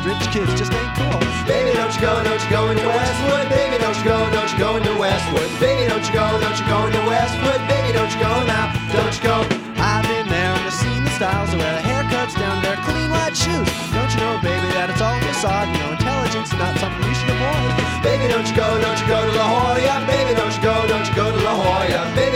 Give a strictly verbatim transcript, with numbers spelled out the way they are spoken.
rich kids just ain't cool. Baby, don't you go, don't you go into Westwood. Baby, don't you go, don't you go into Westwood. Baby, don't you go, don't you go into Westwood. Baby, don't you go now, don't you go. I've been there and I've seen the styles of where the haircuts down to their clean white shoes. Don't you know, baby, that it's all facade? You know, intelligence is not something you should avoid. Baby, don't you go, don't you go to La Jolla. Baby, don't you go, don't you go to La Jolla. Baby,